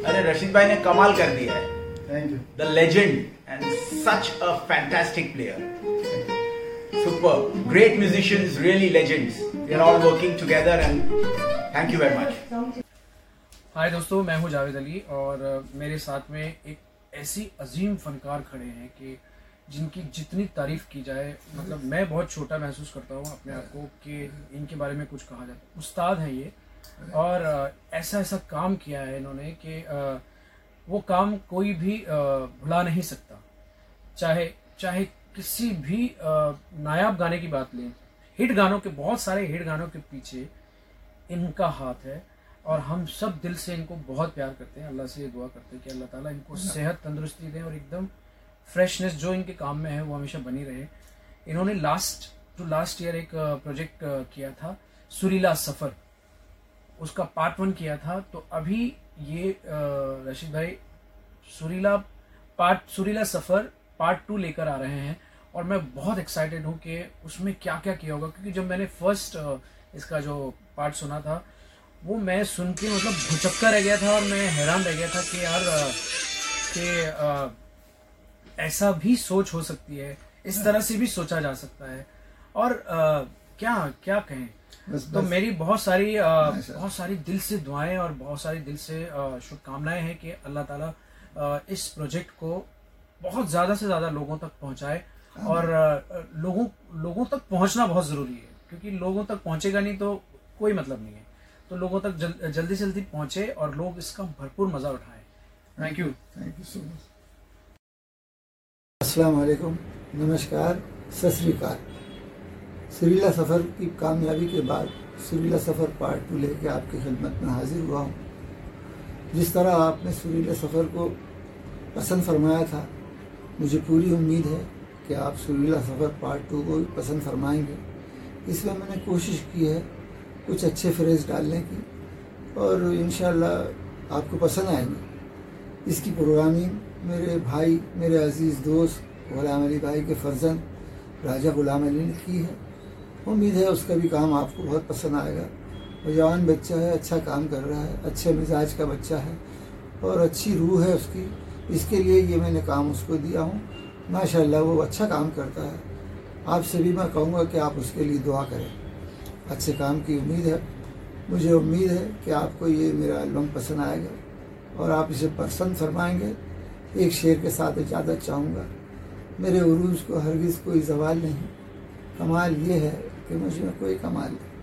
अरे रशीद भाई ने कमाल कर दिया है। Thank you. The legend and such a fantastic player. Super great musicians, really legends. We are all working together and thank you very much. Hi दोस्तों, मैं हूं जावेद अली और मेरे साथ में एक ऐसी अजीम फनकार खड़े हैं कि जिनकी जितनी तारीफ की जाए, मतलब मैं बहुत छोटा महसूस करता हूँ अपने आप को कि इनके बारे में कुछ कहा जाए। उस्ताद हैं ये, और ऐसा ऐसा काम किया है इन्होंने कि वो काम कोई भी भुला नहीं सकता। चाहे किसी भी नायाब गाने की बात लें, हिट गानों के, बहुत सारे हिट गानों के पीछे इनका हाथ है और हम सब दिल से इनको बहुत प्यार करते हैं। अल्लाह से ये दुआ करते हैं कि अल्लाह ताला इनको सेहत तंदुरुस्ती दें और एकदम फ्रेशनेस जो इनके काम में है वो हमेशा बनी रहे। इन्होंने लास्ट ईयर एक प्रोजेक्ट किया था, सुरीला सफ़र, उसका पार्ट 1 किया था। तो अभी ये रशीद भाई सुरीला सफ़र पार्ट 2 लेकर आ रहे हैं और मैं बहुत एक्साइटेड हूँ कि उसमें क्या क्या किया होगा, क्योंकि जब मैंने फर्स्ट इसका जो पार्ट सुना था वो मैं सुन के मतलब भुचक्का रह गया था और मैं हैरान रह गया था कि यार ऐसा भी सोच हो सकती है, इस तरह से भी सोचा जा सकता है। और क्या कहें, तो मेरी बहुत सारी दिल से दुआएं और बहुत सारी दिल से शुभकामनाएं हैं कि अल्लाह ताला इस प्रोजेक्ट को बहुत ज़्यादा से ज़्यादा लोगों तक पहुंचाए। और लोगों तक पहुंचना बहुत ज़रूरी है, क्योंकि लोगों तक पहुंचेगा नहीं तो कोई मतलब नहीं है। तो लोगों तक जल्दी से जल्दी पहुंचे और लोग इसका भरपूर मज़ा उठाएं। Thank you so much. अस्सलाम वालेकुम, नमस्कार, सत श्री अकाल। सुरीला सफ़र की कामयाबी के बाद सुरीला सफ़र पार्ट 2 लेके आपकी खिदमत में हाजिर हुआ हूँ। जिस तरह आपने सुरीला सफ़र को पसंद फरमाया था, मुझे पूरी उम्मीद है कि आप सुरीला सफ़र पार्ट 2 को भी पसंद फरमाएंगे। इसमें मैंने कोशिश की है कुछ अच्छे फ्रेज डालने की और इंशाअल्लाह आपको पसंद आएंगे। इसकी प्रोग्रामिंग मेरे भाई, मेरे अजीज़ दोस्त गुलाम अली भाई के फर्जंद राजा गुलाम अली ने की है। उम्मीद है उसका भी काम आपको बहुत पसंद आएगा। वो जवान बच्चा है, अच्छा काम कर रहा है, अच्छे मिजाज का बच्चा है और अच्छी रूह है उसकी। इसके लिए ये मैंने काम उसको दिया हूँ। माशाअल्लाह वो अच्छा काम करता है। आपसे भी मैं कहूँगा कि आप उसके लिए दुआ करें। अच्छे काम की उम्मीद है। मुझे उम्मीद है कि आपको ये मेरा एल्बम पसंद आएगा और आप इसे पसंद फरमाएंगे। एक शेर के साथ इजाज़त चाहूँगा। मेरे उरूज को हरगिज़ कोई ज़वाल नहीं, कमाल ये है कि मुझ में कोई कमाल नहीं।